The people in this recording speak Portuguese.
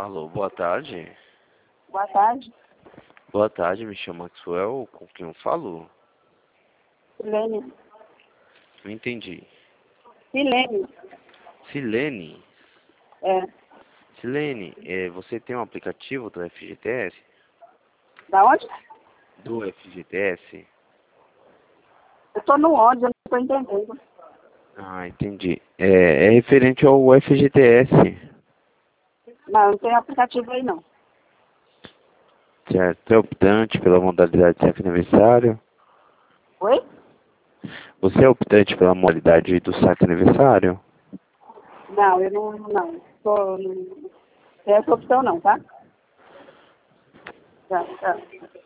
Alô, boa tarde. Boa tarde. Boa tarde, me chamo Maxwell, com quem eu falo? Silene. Não entendi. Silene. Silene? É. Silene, você tem um aplicativo do FGTS? Da onde? Do FGTS? Eu tô no onde, eu não tô entendendo. Ah, entendi. É referente ao FGTS, Não, não tem aplicativo aí não. certo? É optante pela modalidade de saque aniversário? Oi? Você é optante pela modalidade do saque aniversário? Não, eu não. Não tem essa opção não, tá? Tá.